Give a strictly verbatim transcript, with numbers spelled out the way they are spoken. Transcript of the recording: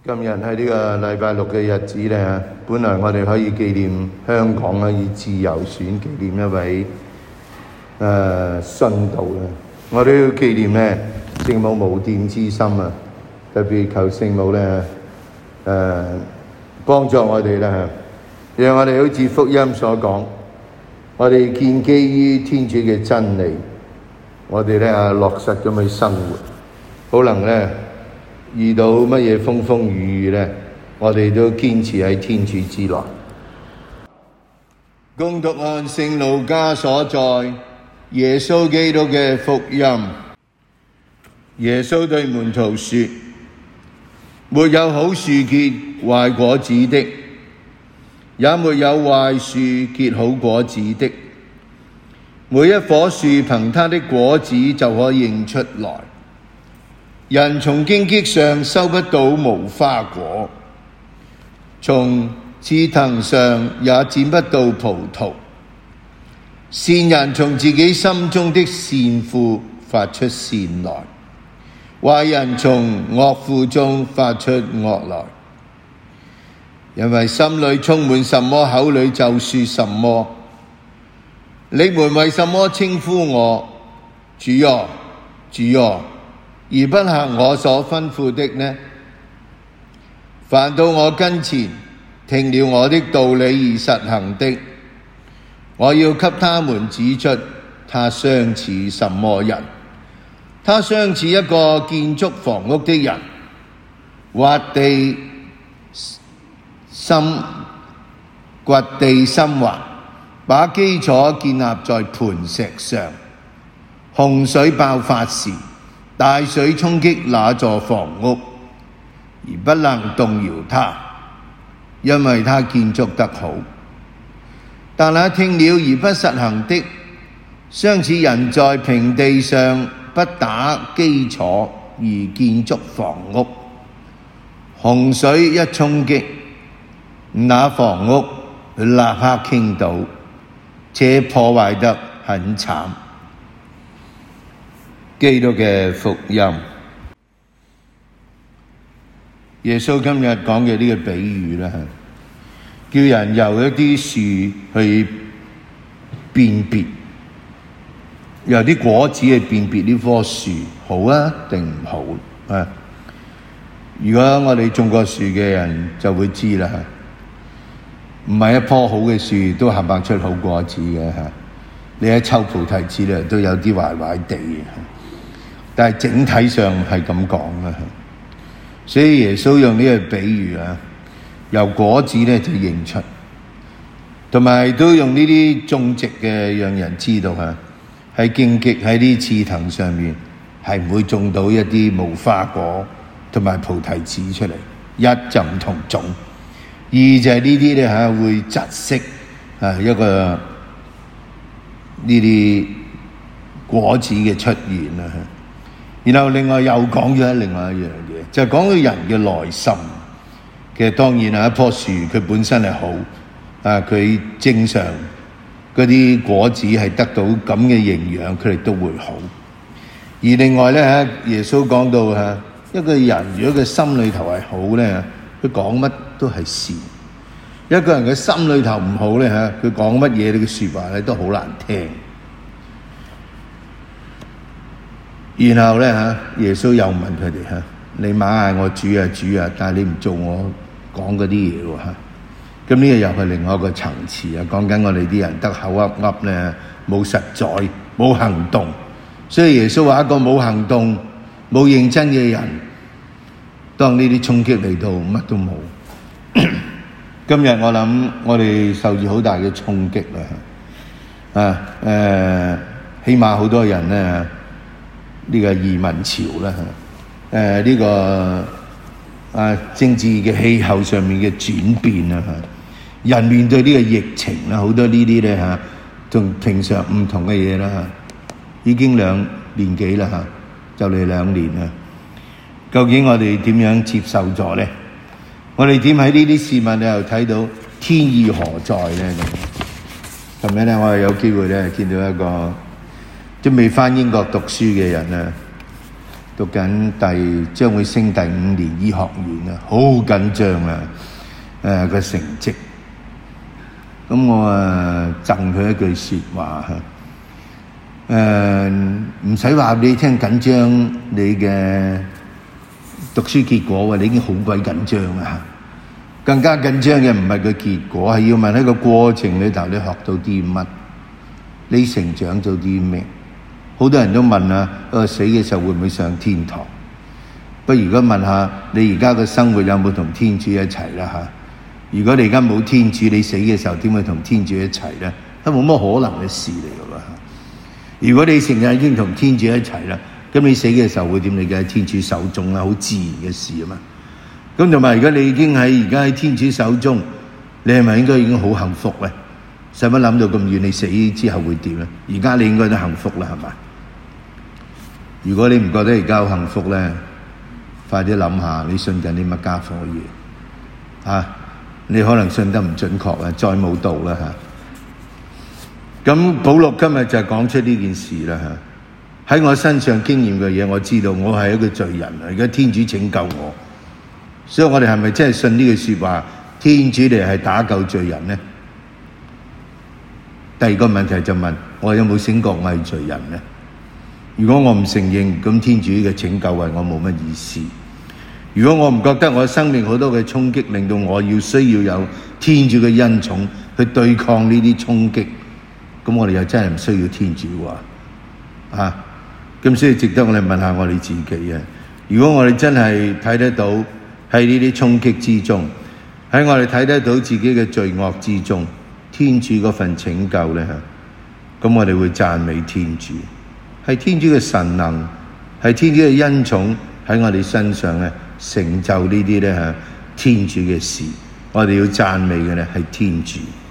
今日喺呢個禮拜六嘅日子咧，本來我哋可以紀念香港可以自由選紀念一位誒殉道啦，我都要紀念咧聖母無玷之心啊！特別求聖母咧誒幫助我哋啦，讓我哋好似福音所講，我哋建基於天主嘅真理，我哋咧落實咁去生活，可能咧遇到乜嘢風風雨雨咧，我哋都堅持喺天主之內。恭讀按聖路加所載耶穌基督嘅福音。耶穌對門徒說：沒有好樹結壞果子的，也沒有壞樹結好果子的。每一棵樹憑它的果子就可認出來。人從荊棘上收不到無花果，從刺藤上也剪不到葡萄。善人從自己心中的善庫發出善來，壞人從惡庫中發出惡來。因為心裏充滿什麼，口裏就說什麼。你們為什麼稱呼我主啊，主啊，而不行我所吩咐的呢？凡到我跟前聽了我的道理而實行的，我要給他們指出他相似什麼人。他相似一個建築房屋的人，挖地深掘地深挖，把基礎建立在磐石上。洪水爆發時，大水衝擊那座房屋，而不能動搖它，因為它建築得好。但那聽了而不實行的，相似人在平地上不打基礎而建築房屋，洪水一衝擊，那房屋立刻傾倒，且破壞得很慘。基督嘅福音。耶穌今日講嘅呢個比喻咧，叫人由一啲樹去辨別，由啲果子去辨別呢棵樹好啊定唔好啊。如果我哋種過樹嘅人就會知啦，唔係一棵好嘅樹都冚唪唥出好果子嘅嚇。你喺抽菩提子咧都有啲壞壞地嘅，但係整體上係咁講啦。所以耶穌用呢個比喻啊，由果子咧就認出，同埋都用呢啲種植嘅讓人知道嚇，喺荊棘喺啲刺藤上面係唔會種到一啲無花果同埋菩提子出嚟。一就唔同種，二就係呢啲咧嚇會窒息啊一個呢啲果子嘅出現啦。然後另外又講咗另外一樣嘢，就係講到人嘅內心。其實當然係一棵樹，佢本身係好啊，佢正常嗰啲果子係得到咁嘅營養，佢哋都會好。而另外咧嚇，耶穌講到嚇，一個人如果佢心裏頭係好咧，佢講乜都係善；一個人嘅心裏頭唔好咧嚇，佢講乜嘢呢個説話咧都好難聽。然後咧嚇，耶穌又問佢哋嚇：你猛嗌我主啊主啊，但係你唔做我講嗰啲嘢喎嚇。咁呢個又係另外一個層次啊，講緊我哋啲人得口噏噏咧，冇實在，冇行動。所以耶穌話一個冇行動、冇認真嘅人，當呢啲衝擊嚟到，乜都冇。今日我諗我哋受住好大嘅衝擊啦，啊誒、呃，起碼好多人咧。呢個移民潮啦，誒、呃、呢、這個啊政治嘅氣候上面嘅轉變啊，人面對呢個疫情啦，好多呢啲咧嚇，同平常唔同嘅嘢啦嚇，已經兩年幾啦嚇，就嚟兩年啦。究竟我哋點樣接受咗咧？我哋點喺呢啲事物你又睇到天意何在咧？咁琴日咧，我係有機會咧見到一個即未返英國讀書嘅人啊， 讀緊第將會升第五年醫學院啊，好緊張啊！誒個成績，咁我啊贈佢一句説話嚇，誒唔使話俾你聽緊張你嘅讀書結果喎，你已經好鬼緊張啊！更加緊張嘅唔係個結果，係要問喺個過程裏頭你學到啲乜，你成長咗啲咩？好多人都問啊，誒死嘅時候會唔會上天堂？不如如果問下你而家嘅生活有冇同天主一齊啦嚇？如果你而家冇天主，你死嘅時候點會同天主一齊咧？都冇乜可能嘅事嚟㗎啦。如果你成日已經同天主一齊啦，咁你死嘅時候會點？你嘅喺天主手中啦，好自然嘅事啊嘛。咁同埋，如果你已經喺而家喺天主手中，你係咪應該已經好幸福咧？使乜諗到咁遠？你死之後會點咧？而家你應該都幸福啦，係嘛？如果你唔覺得而家好幸福咧，快啲諗下你信緊啲乜家伙嘢啊！你可能信得唔準確啊，再冇道啦嚇。咁保祿今日就講出呢件事啦嚇。喺我身上經驗嘅嘢，我知道我係一個罪人啊！而家天主拯救我。所以我哋係咪真係信呢句説話？天主嚟係打救罪人呢？第二個問題就問我有冇醒覺我係罪人呢？如果我唔承認，咁天主嘅拯救為我冇乜意思。如果我唔覺得我生命好多嘅衝擊，令到我要需要有天主嘅恩寵去對抗呢啲衝擊，咁我哋又真係唔需要天主喎啊！咁所以值得我哋問下我哋自己啊！如果我哋真係睇得到喺呢啲衝擊之中，喺我哋睇得到自己嘅罪惡之中，天主嗰份拯救咧嚇，咁我哋會讚美天主，係天主嘅神能，係天主嘅恩寵喺我哋身上咧成就呢啲咧嚇天主嘅事，我哋要讚美嘅咧係天主。